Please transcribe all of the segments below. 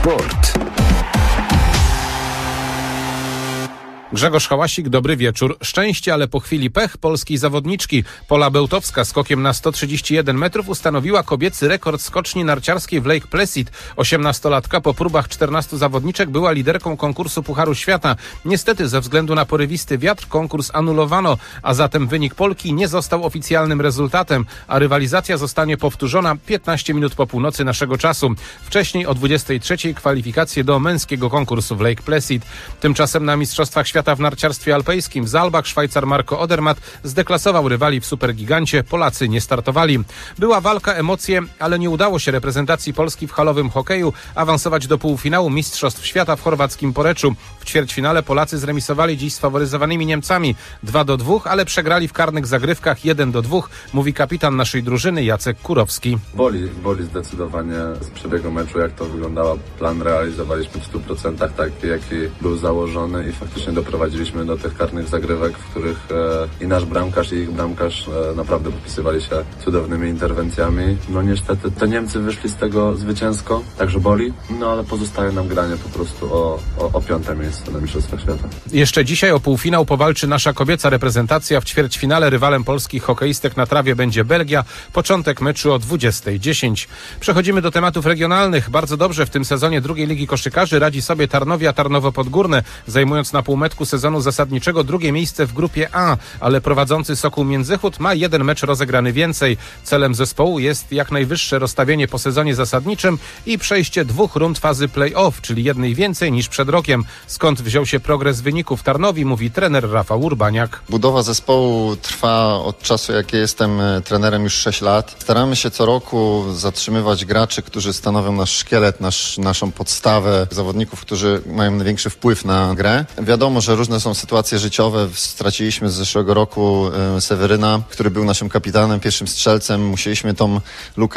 Sport. Grzegorz Hałasik, dobry wieczór. Szczęście, ale po chwili pech polskiej zawodniczki. Pola Bełtowska skokiem na 131 metrów ustanowiła kobiecy rekord skoczni narciarskiej w Lake Placid. 18-latka po próbach 14 zawodniczek była liderką konkursu Pucharu Świata. Niestety ze względu na porywisty wiatr konkurs anulowano, a zatem wynik Polki nie został oficjalnym rezultatem, a rywalizacja zostanie powtórzona 15 minut po północy naszego czasu. Wcześniej o 23 kwalifikacje do męskiego konkursu w Lake Placid. Tymczasem na Mistrzostwach Świata w narciarstwie alpejskim w Zalbach Szwajcar Marco Odermatt zdeklasował rywali w supergigancie. Polacy nie startowali. Była walka, emocje, ale nie udało się reprezentacji Polski w halowym hokeju awansować do półfinału Mistrzostw Świata w chorwackim Poreču. W ćwierćfinale Polacy zremisowali dziś z faworyzowanymi Niemcami 2-2, ale przegrali w karnych zagrywkach 1-2, mówi kapitan naszej drużyny Jacek Kurowski. Boli zdecydowanie z przebiegu meczu, jak to wyglądało. Plan realizowaliśmy w 100% taki, jaki był założony i faktycznie doprowadziliśmy do tych karnych zagrywek, w których i nasz bramkarz, i ich bramkarz naprawdę popisywali się cudownymi interwencjami. No niestety te Niemcy wyszli z tego zwycięsko, także boli, no ale pozostaje nam granie po prostu o 5. miejsce na Mistrzostwach Świata. Jeszcze dzisiaj o półfinał powalczy nasza kobieca reprezentacja. W ćwierćfinale rywalem polskich hokeistek na trawie będzie Belgia. Początek meczu o 20:10. Przechodzimy do tematów regionalnych. Bardzo dobrze w tym sezonie drugiej ligi koszykarzy radzi sobie Tarnowia Tarnowo Podgórne, zajmując na półmetku sezonu zasadniczego drugie miejsce w grupie A, ale prowadzący Sokół Międzychód ma jeden mecz rozegrany więcej. Celem zespołu jest jak najwyższe rozstawienie po sezonie zasadniczym i przejście 2 rund fazy play-off, czyli jednej więcej niż przed rokiem. Skąd wziął się progres wyników Tarnowi, mówi trener Rafał Urbaniak. Budowa zespołu trwa od czasu, jak jestem trenerem, już 6 lat. Staramy się co roku zatrzymywać graczy, którzy stanowią nasz szkielet, naszą podstawę, zawodników, którzy mają największy wpływ na grę. Wiadomo, że różne są sytuacje życiowe. Straciliśmy z zeszłego roku Seweryna, który był naszym kapitanem, pierwszym strzelcem. Musieliśmy tą lukę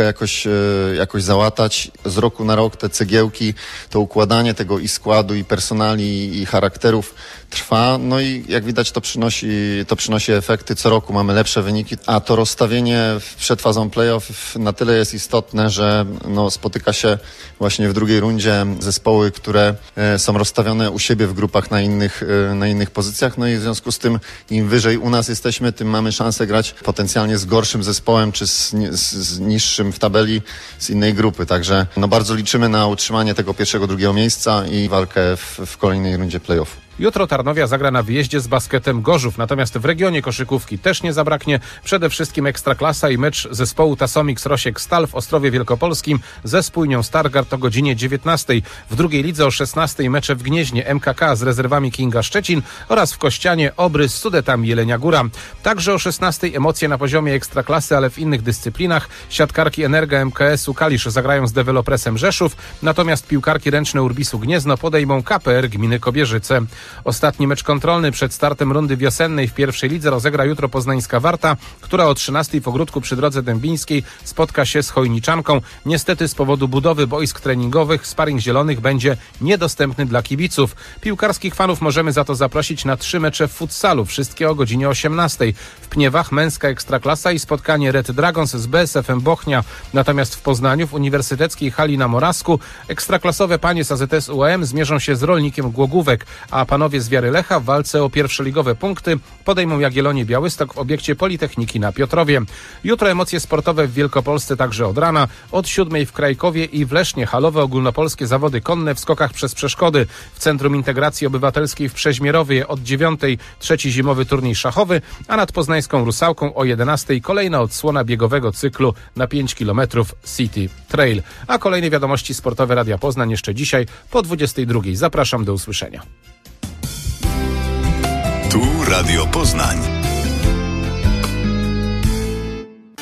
jakoś załatać. Z roku na rok te cegiełki, to układanie tego i składu, i personali, i charakterów trwa. No i jak widać to przynosi efekty. Co roku mamy lepsze wyniki, a to rozstawienie przed fazą playoff na tyle jest istotne, że spotyka się właśnie w drugiej rundzie zespoły, które są rozstawione u siebie w grupach na innych pozycjach. No i w związku z tym im wyżej u nas jesteśmy, tym mamy szansę grać potencjalnie z gorszym zespołem, czy z niższym w tabeli z innej grupy. Także bardzo liczymy na utrzymanie tego pierwszego, drugiego miejsca i walkę w kolejnej rundzie play-off. Jutro Tarnowia zagra na wyjeździe z Basketem Gorzów, natomiast w regionie koszykówki też nie zabraknie. Przede wszystkim Ekstraklasa i mecz zespołu Tasomix Rosiek Stal w Ostrowie Wielkopolskim ze Spójnią Stargard o godzinie 19. W drugiej lidze o 16 mecze w Gnieźnie MKK z rezerwami Kinga Szczecin oraz w Kościanie Obrys z Sudetami Jelenia Góra. Także o 16 emocje na poziomie Ekstraklasy, ale w innych dyscyplinach. Siatkarki Energa MKS-u Kalisz zagrają z Dewelopresem Rzeszów, natomiast piłkarki ręczne Urbisu Gniezno podejmą KPR gminy Kobierzyce. Ostatni mecz kontrolny przed startem rundy wiosennej w pierwszej lidze rozegra jutro poznańska Warta, która o 13 w Ogródku przy Drodze Dębińskiej spotka się z Chojniczanką. Niestety z powodu budowy boisk treningowych sparing zielonych będzie niedostępny dla kibiców. Piłkarskich fanów możemy za to zaprosić na 3 mecze w futsalu, wszystkie o godzinie 18. W Pniewach męska Ekstraklasa i spotkanie Red Dragons z BSF-em Bochnia. Natomiast w Poznaniu w uniwersyteckiej hali na Morawsku ekstraklasowe panie z AZS UAM zmierzą się z Rolnikiem Głogówek, a panowie z Wiary Lecha w walce o pierwszoligowe punkty podejmą Jagiellonię Białystok w obiekcie Politechniki na Piotrowie. Jutro emocje sportowe w Wielkopolsce także od rana. Od 7 w Krajkowie i w Lesznie halowe ogólnopolskie zawody konne w skokach przez przeszkody. W Centrum Integracji Obywatelskiej w Przeźmierowie od 9 trzeci zimowy turniej szachowy, a nad poznańską Rusałką o 11 kolejna odsłona biegowego cyklu na 5 km City Trail. A kolejne wiadomości sportowe Radia Poznań jeszcze dzisiaj po 22. Zapraszam do usłyszenia. Tu Radio Poznań.